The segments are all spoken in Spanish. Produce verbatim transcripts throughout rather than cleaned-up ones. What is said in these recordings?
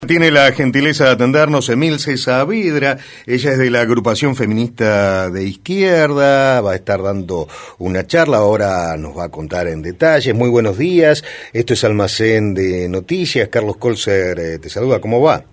Tiene la gentileza de atendernos Emilce Saavedra, ella es de la agrupación feminista de izquierda, va a estar dando una charla, ahora nos va a contar en detalles. Muy buenos días, esto es Almacén de Noticias, Carlos Colser eh, te saluda, ¿cómo va?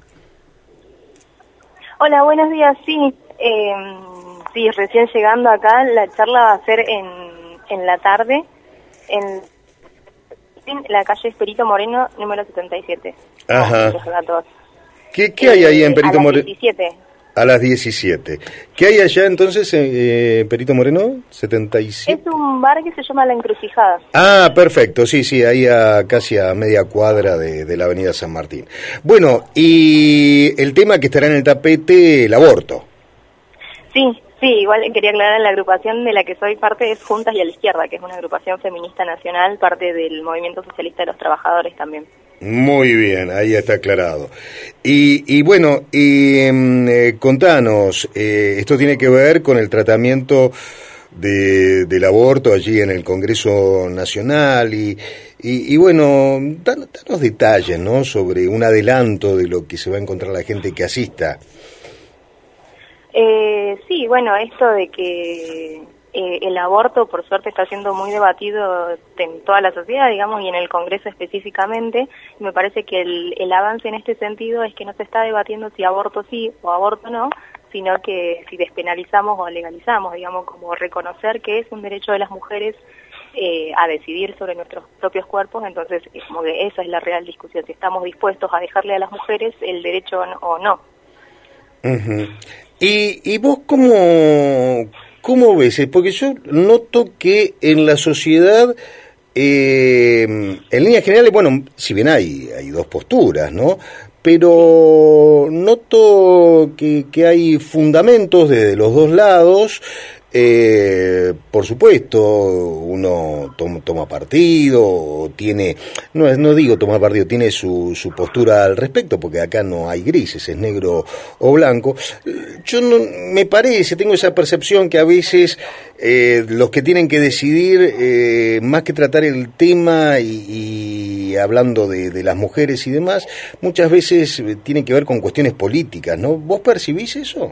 Hola, buenos días, sí, eh, sí, recién llegando acá, la charla va a ser en, en la tarde, en la calle Perito Moreno, número setenta y siete. Ajá. No, ¿Qué, qué hay ahí en Perito Moreno? A las diecisiete. A las diecisiete. ¿Qué hay allá entonces en eh, Perito Moreno? setenta y siete. Es un bar que se llama La Encrucijada. Ah, perfecto, sí, sí, ahí a casi a media cuadra de, de la avenida San Martín. Bueno, y el tema que estará en el tapete, el aborto. Sí, sí, igual quería aclarar, la agrupación de la que soy parte es Juntas y a la Izquierda, que es una agrupación feminista nacional, parte del Movimiento Socialista de los Trabajadores también. Muy bien, ahí está aclarado. Y, y bueno, y eh, contanos, eh, esto tiene que ver con el tratamiento de, del aborto allí en el Congreso Nacional y, y, y bueno, dan, danos detalles, ¿no?, sobre un adelanto de lo que se va a encontrar la gente que asista. Eh, sí, bueno, esto de que eh, el aborto, por suerte, está siendo muy debatido en toda la sociedad, digamos, y en el Congreso específicamente. Y me parece que el, el avance en este sentido es que no se está debatiendo si aborto sí o aborto no, sino que si despenalizamos o legalizamos, digamos, como reconocer que es un derecho de las mujeres eh, a decidir sobre nuestros propios cuerpos. Entonces, es como que esa es la real discusión, si estamos dispuestos a dejarle a las mujeres el derecho o no. Uh-huh. Y, y vos cómo, cómo ves, porque yo noto que en la sociedad, eh, en líneas generales, bueno, si bien hay, hay dos posturas, ¿no?, pero noto que, que hay fundamentos desde los dos lados. Eh, por supuesto, uno toma, toma partido, tiene, no, no digo tomar partido, tiene su, su postura al respecto, porque acá no hay grises, es negro o blanco. Yo no, me parece, tengo esa percepción que a veces eh, los que tienen que decidir, eh, más que tratar el tema y, y hablando de, de las mujeres y demás, muchas veces tienen que ver con cuestiones políticas, ¿no? ¿Vos percibís eso?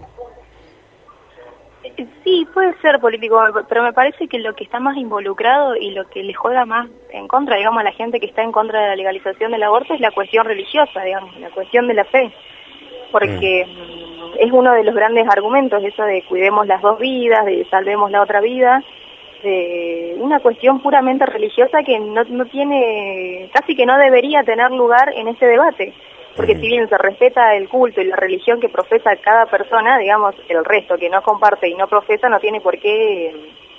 Sí, puede ser político, pero me parece que lo que está más involucrado y lo que le juega más en contra, digamos, a la gente que está en contra de la legalización del aborto es la cuestión religiosa, digamos, la cuestión de la fe, porque mm. es uno de los grandes argumentos, eso de cuidemos las dos vidas, de salvemos la otra vida, de una cuestión puramente religiosa que no, no tiene, casi que no debería tener lugar en ese debate. Porque si bien se respeta el culto y la religión que profesa cada persona, digamos, el resto que no comparte y no profesa no tiene por qué,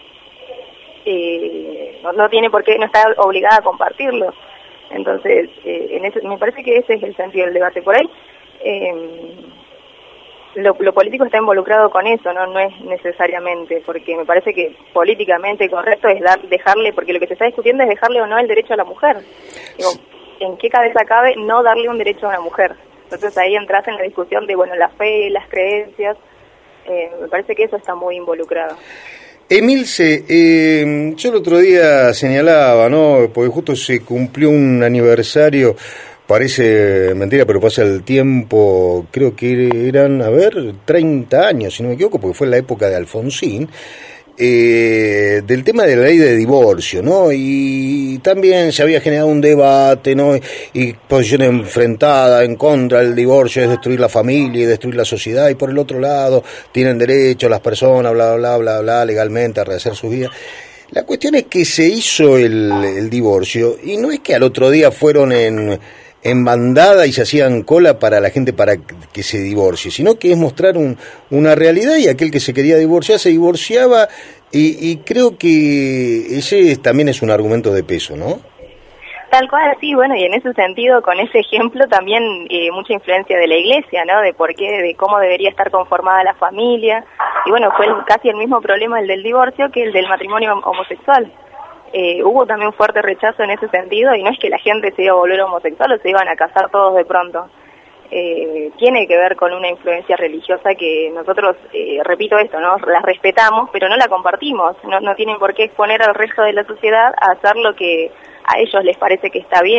eh, no, no tiene por qué, no está obligada a compartirlo. Entonces, eh, en ese, me parece que ese es el sentido del debate. Por ahí, eh, lo, lo político está involucrado con eso, no, no es necesariamente, porque me parece que políticamente correcto es dar, dejarle, porque lo que se está discutiendo es dejarle o no el derecho a la mujer. Digo, ¿en qué cabeza cabe no darle un derecho a una mujer? Entonces ahí entras en la discusión de, bueno, la fe, las creencias, eh, me parece que eso está muy involucrado. Emilce, eh, yo el otro día señalaba, ¿no?, porque justo se cumplió un aniversario, parece mentira, pero pasa el tiempo, creo que eran, a ver, treinta años, si no me equivoco, porque fue en la época de Alfonsín, Eh, del tema de la ley de divorcio, ¿no? Y también se había generado un debate, ¿no?, y posiciones enfrentadas en contra del divorcio, es destruir la familia y destruir la sociedad, y por el otro lado tienen derecho las personas, bla, bla, bla, bla, legalmente a rehacer sus vidas. La cuestión es que se hizo el, el divorcio, y no es que al otro día fueron en... en bandada y se hacían cola para la gente para que se divorcie, sino que es mostrar un, una realidad, y aquel que se quería divorciar se divorciaba, y, y creo que ese también es un argumento de peso, ¿no? Tal cual, sí, bueno, y en ese sentido, con ese ejemplo también eh, mucha influencia de la Iglesia, ¿no?, de por qué, de cómo debería estar conformada la familia, y bueno, fue el, casi el mismo problema el del divorcio que el del matrimonio homosexual. Eh, hubo también un fuerte rechazo en ese sentido, y no es que la gente se iba a volver homosexual o se iban a casar todos de pronto. Eh, tiene que ver con una influencia religiosa que nosotros, eh, repito esto, ¿no?, la respetamos, pero no la compartimos. No, no tienen por qué exponer al resto de la sociedad a hacer lo que a ellos les parece que está bien.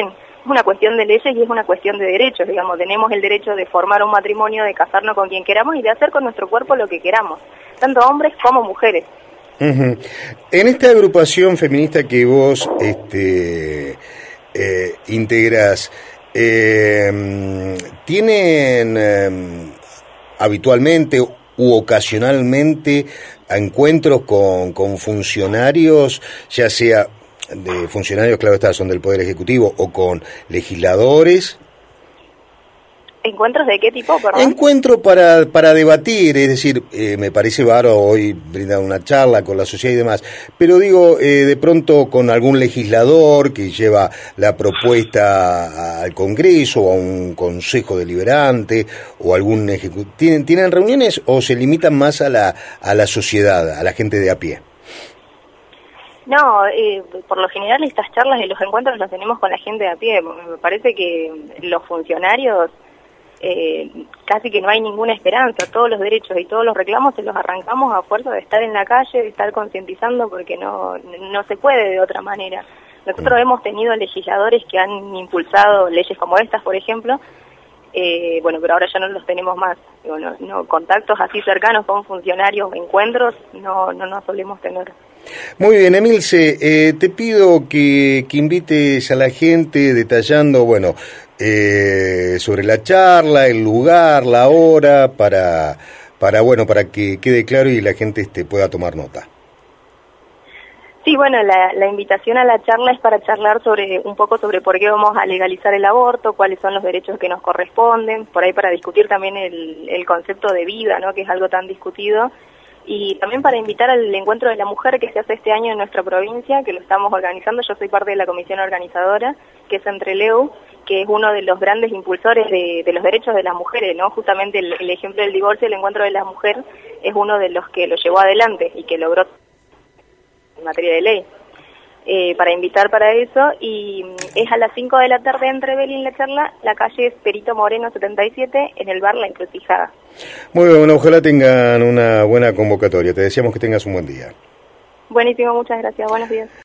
una cuestión de leyes y es una cuestión de derechos, digamos, tenemos el derecho de formar un matrimonio, de casarnos con quien queramos y de hacer con nuestro cuerpo lo que queramos, tanto hombres como mujeres. Uh-huh. En esta agrupación feminista que vos este, eh, integras, eh, ¿tienen eh, habitualmente u ocasionalmente encuentros con, con funcionarios, ya sea de funcionarios, claro está, son del Poder Ejecutivo, o con legisladores? ¿Encuentros de qué tipo, perdón? Encuentro para, para debatir, es decir, eh, me parece bárbaro hoy brindar una charla con la sociedad y demás, pero digo, eh, de pronto con algún legislador que lleva la propuesta al Congreso o a un Consejo Deliberante o algún ejecutivo, ¿tienen, ¿tienen reuniones o se limitan más a la, a la sociedad, a la gente de a pie? No, eh, por lo general estas charlas y los encuentros los tenemos con la gente de a pie. Me parece que los funcionarios eh, casi que no hay ninguna esperanza. Todos los derechos y todos los reclamos se los arrancamos a fuerza de estar en la calle, de estar concientizando, porque no, no se puede de otra manera. Nosotros hemos tenido legisladores que han impulsado leyes como estas, por ejemplo, eh, bueno, pero ahora ya no los tenemos más. Bueno, no, contactos así cercanos con funcionarios, encuentros, no, no nos solemos tener. Muy bien, Emilce, eh, te pido que, que invites a la gente detallando, bueno, eh, sobre la charla, el lugar, la hora, para, para, bueno, para que quede claro y la gente este, pueda tomar nota. Sí, bueno, la, la invitación a la charla es para charlar sobre un poco sobre por qué vamos a legalizar el aborto, cuáles son los derechos que nos corresponden, por ahí para discutir también el, el concepto de vida, ¿no?, que es algo tan discutido. Y también para invitar al encuentro de la mujer que se hace este año en nuestra provincia, que lo estamos organizando. Yo soy parte de la comisión organizadora, que es Entreleu, que es uno de los grandes impulsores de, de los derechos de las mujeres, ¿no? Justamente el, el ejemplo del divorcio, el encuentro de la mujer, es uno de los que lo llevó adelante y que logró en materia de ley. Eh, para invitar para eso, y es a las cinco de la tarde en Trevelin la charla, la calle es Perito Moreno setenta y siete, en el bar La Encrucijada. Muy bien, ojalá tengan una buena convocatoria. Te deseamos que tengas un buen día. Buenísimo, muchas gracias, buenos días.